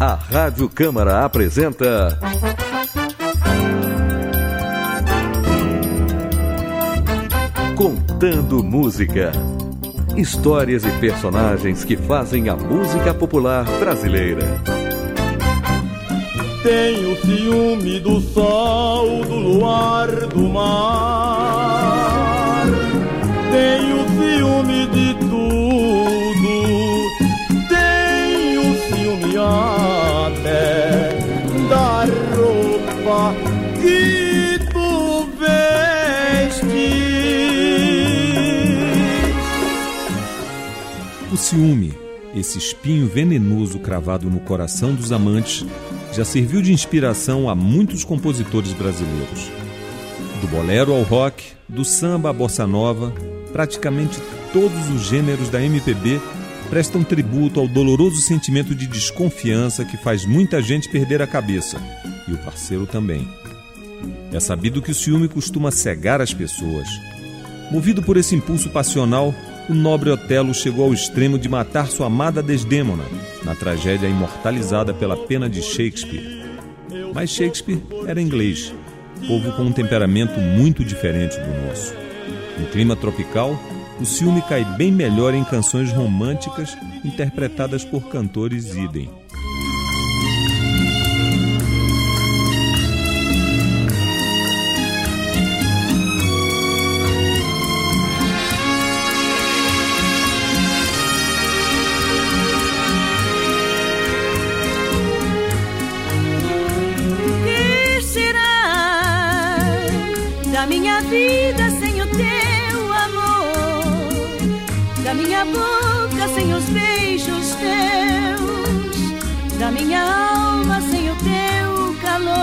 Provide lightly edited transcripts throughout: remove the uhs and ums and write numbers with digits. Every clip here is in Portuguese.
A Rádio Câmara apresenta Contando Música. Histórias e personagens que fazem a música popular brasileira. Tenho ciúme do sol, do luar, do mar. Tenho ciúme de tudo. Tenho ciúme até da roupa que tu vestes. O ciúme, esse espinho venenoso cravado no coração dos amantes, já serviu de inspiração a muitos compositores brasileiros. Do bolero ao rock, do samba à bossa nova, praticamente todos os gêneros da MPB prestam tributo ao doloroso sentimento de desconfiança que faz muita gente perder a cabeça, e o parceiro também. É sabido que o ciúme costuma cegar as pessoas. Movido por esse impulso passional, o nobre Otelo chegou ao extremo de matar sua amada Desdémona, na tragédia imortalizada pela pena de Shakespeare. Mas Shakespeare era inglês, povo com um temperamento muito diferente do nosso. No clima tropical, o ciúme cai bem melhor em canções românticas interpretadas por cantores idem. Da minha vida sem o teu amor, da minha boca sem os beijos teus, da minha alma sem o teu calor.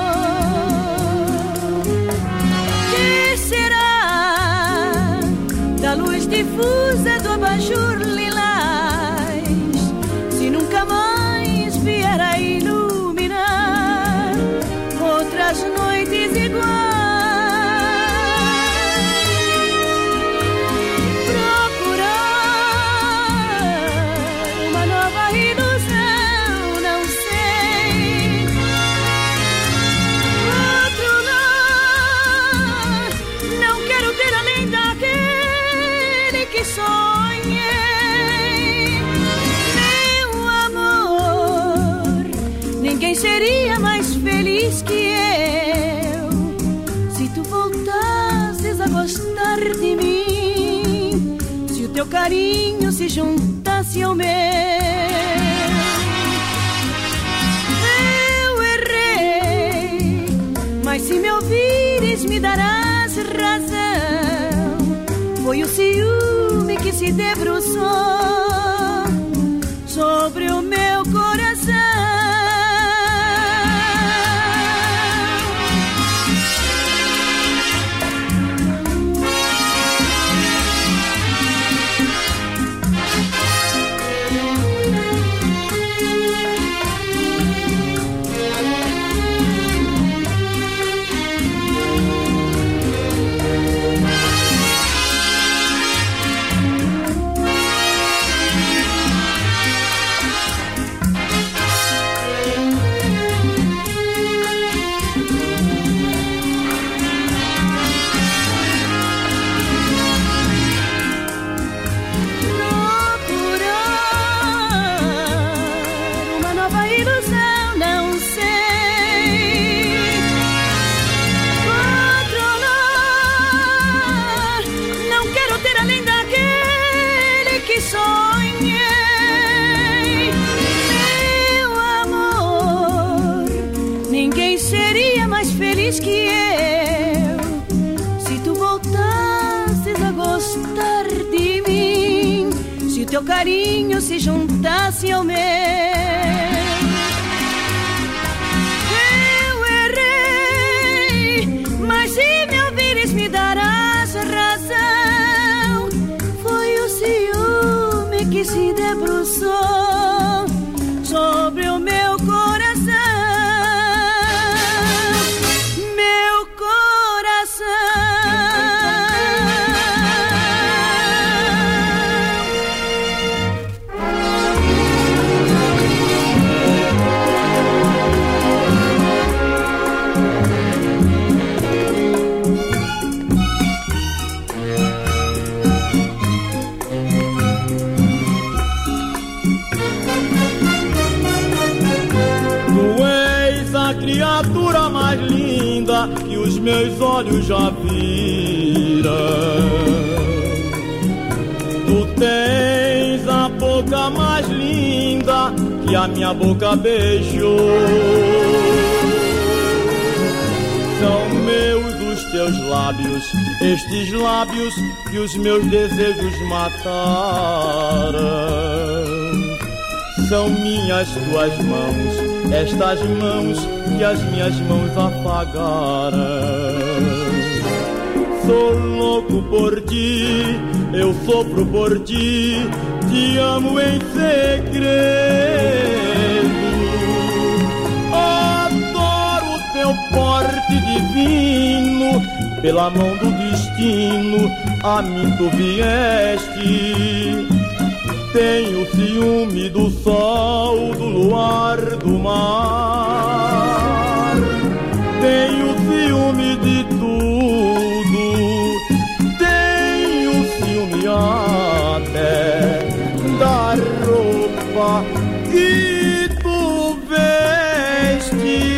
Que será da luz difusa do abajur lilás, se nunca mais vier a iluminar outras noites iguais? Ninguém seria mais feliz que eu se tu voltasses a gostar de mim, se o teu carinho se juntasse ao meu. Eu errei, mas se me ouvires me darás razão. Foi o ciúme que se debruçou sobre o meu coração. Que eu, se tu voltasses a gostar de mim, se o teu carinho se juntasse ao meu. Eu errei, mas se me ouvires me darás razão. Foi o ciúme que se debruçou sobre o meu coração. linda que os meus olhos já viram. Tu tens a boca mais linda que a minha boca beijou. São meus os teus lábios, estes lábios que os meus desejos mataram. São minhas tuas mãos, estas mãos que as minhas mãos afagaram. Sou louco por ti, eu sofro por ti, te amo em segredo. Adoro teu porte divino, pela mão do destino a mim tu vieste. Tenho ciúme do sol, do luar, do mar. Tenho ciúme de tudo. Tenho ciúme até da roupa que tu vestes.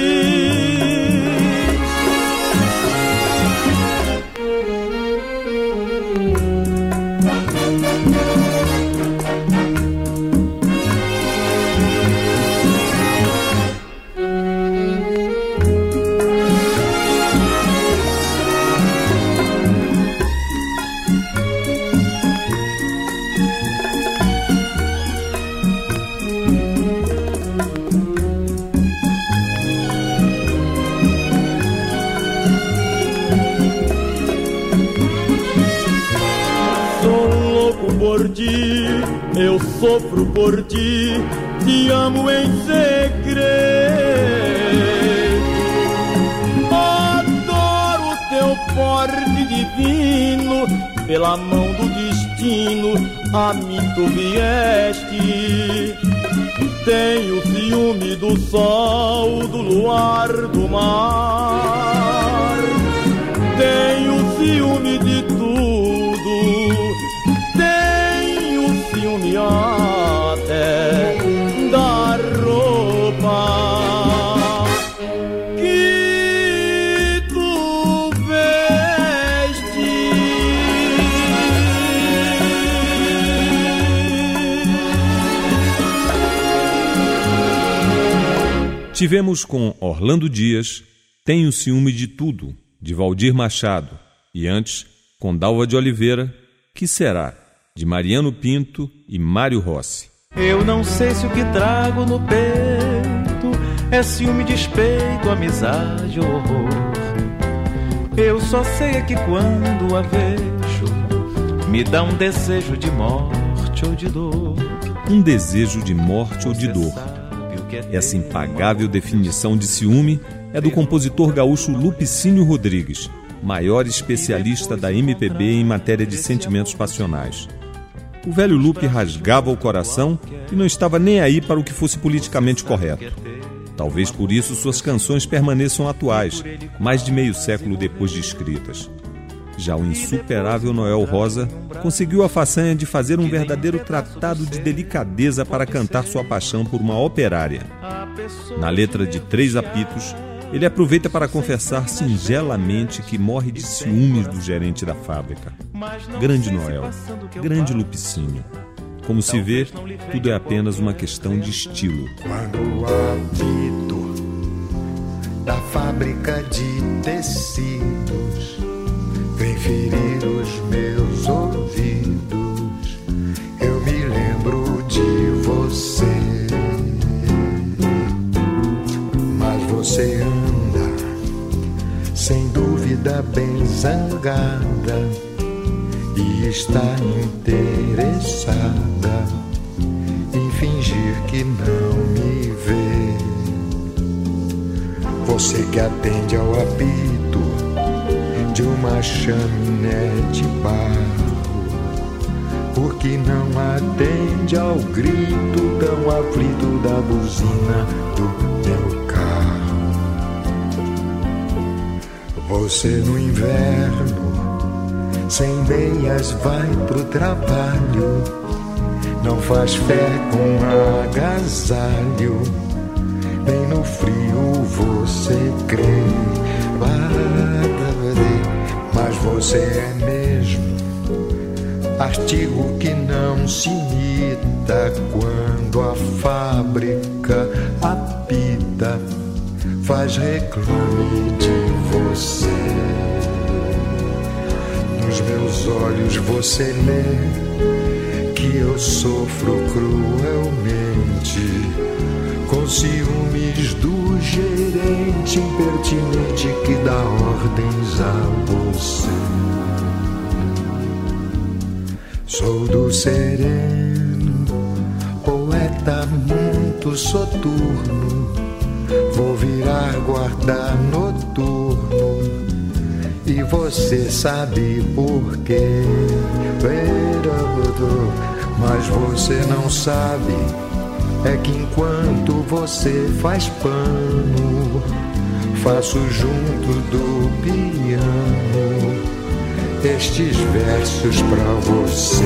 Por ti, eu sofro por ti, te amo em segredo. Adoro teu porte divino, pela mão do destino a mim tu vieste. Tenho ciúme do sol, do luar, do mar. Tenho ciúme de tudo. Ciúme até da roupa que tu vestes. Tivemos com Orlando Dias, Tenho Ciúme de Tudo, de Valdir Machado, e antes, com Dalva de Oliveira, Que Será?, de Mariano Pinto e Mário Rossi. Eu não sei se o que trago no peito é ciúme, despeito, amizade ou horror. Eu só sei é que quando a vejo me dá um desejo de morte ou de dor. Um desejo de morte ou de dor. Essa impagável definição de ciúme é do compositor gaúcho Lupicínio Rodrigues, maior especialista da MPB em matéria de sentimentos passionais. O velho Lupe rasgava o coração e não estava nem aí para o que fosse politicamente correto. Talvez por isso suas canções permaneçam atuais, mais de meio século depois de escritas. Já o insuperável Noel Rosa conseguiu a façanha de fazer um verdadeiro tratado de delicadeza para cantar sua paixão por uma operária. Na letra de 3 apitos, ele aproveita para confessar singelamente que morre de ciúmes do gerente da fábrica. Grande Noel, grande Lupicínio. Como se vê, tudo é apenas uma questão de estilo. Quando o apito da fábrica de tecidos vem ferir os meus ouvidos, eu me lembro de você. Mas você anda, sem dúvida, bem zangada e está interessada em fingir que não me vê. Você que atende ao apito de uma chaminé de barro, porque não atende ao grito tão aflito da buzina do meu carro. Você no inverno, sem meias, vai pro trabalho, não faz fé com agasalho, nem no frio você crê. Mas você é mesmo artigo que não se imita quando a fábrica apita, faz reclame de você. Nos meus olhos você lê que eu sofro cruelmente com ciúmes do gerente impertinente que dá ordens a você. Sou do sereno, poeta muito soturno, vou virar guarda noturno e você sabe por quê. Mas você não sabe é que enquanto você faz pano, faço junto do piano estes versos pra você.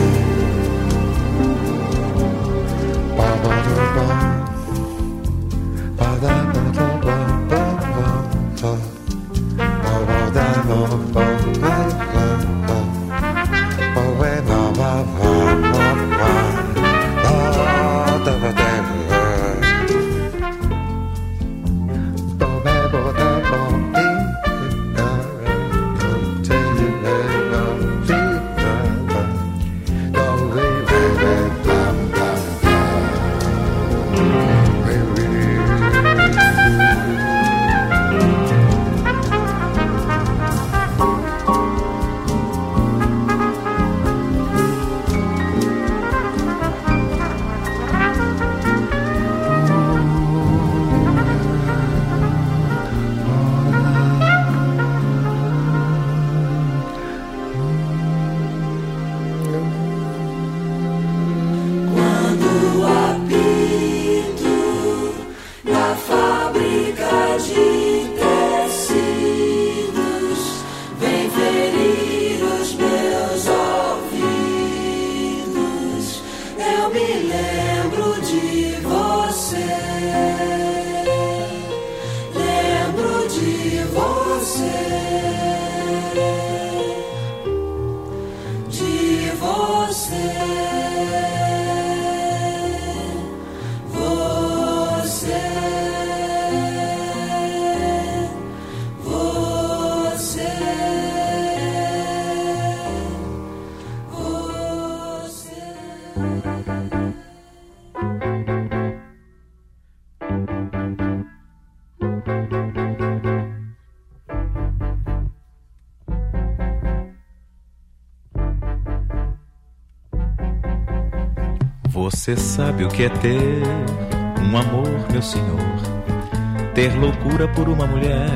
Você sabe o que é ter um amor, meu senhor, ter loucura por uma mulher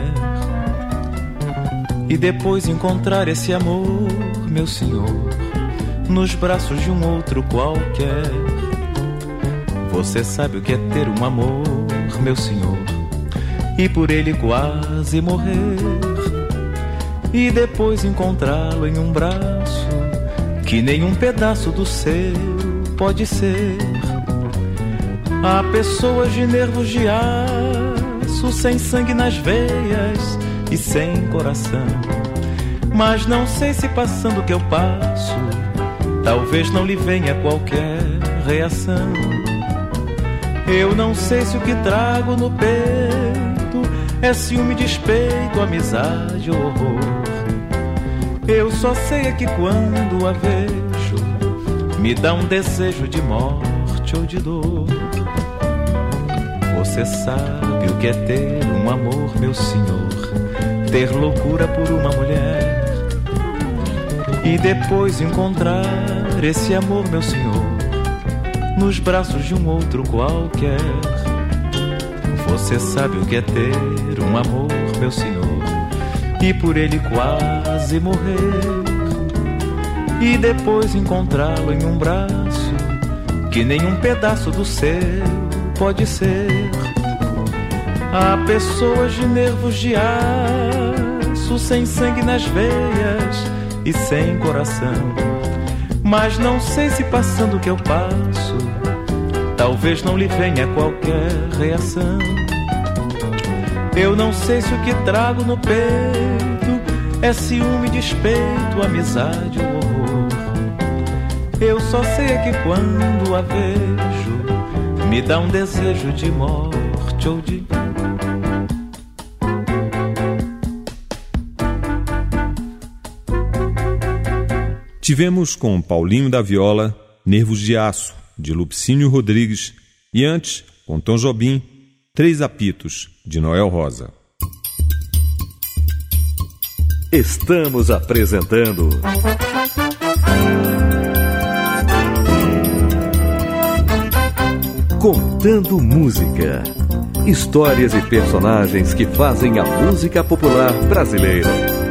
e depois encontrar esse amor, meu senhor, nos braços de um outro qualquer. Você sabe o que é ter um amor, meu senhor, e por ele quase morrer e depois encontrá-lo em um braço que nenhum pedaço do seu pode ser. Há pessoas de nervos de aço, sem sangue nas veias e sem coração, mas não sei se passando o que eu passo, talvez não lhe venha qualquer reação. Eu não sei se o que trago no peito é ciúme, despeito, amizade ou horror. Eu só sei é que quando a vejo me dá um desejo de morte ou de dor. Você sabe o que é ter um amor, meu senhor, ter loucura por uma mulher e depois encontrar esse amor, meu senhor, nos braços de um outro qualquer. Você sabe o que é ter um amor, meu senhor, e por ele quase morrer e depois encontrá-lo em um braço que nenhum pedaço do seu pode ser. Há pessoas de nervos de aço, sem sangue nas veias e sem coração, mas não sei se passando o que eu passo, talvez não lhe venha qualquer reação. Eu não sei se o que trago no peito é ciúme, despeito, amizade ou horror. Eu só sei é que quando a vejo me dá um desejo de morte ou de... Tivemos com Paulinho da Viola, Nervos de Aço, de Lupicínio Rodrigues, e antes, com Tom Jobim, Três Apitos, de Noel Rosa. Estamos apresentando Contando Música. Histórias e personagens que fazem a música popular brasileira.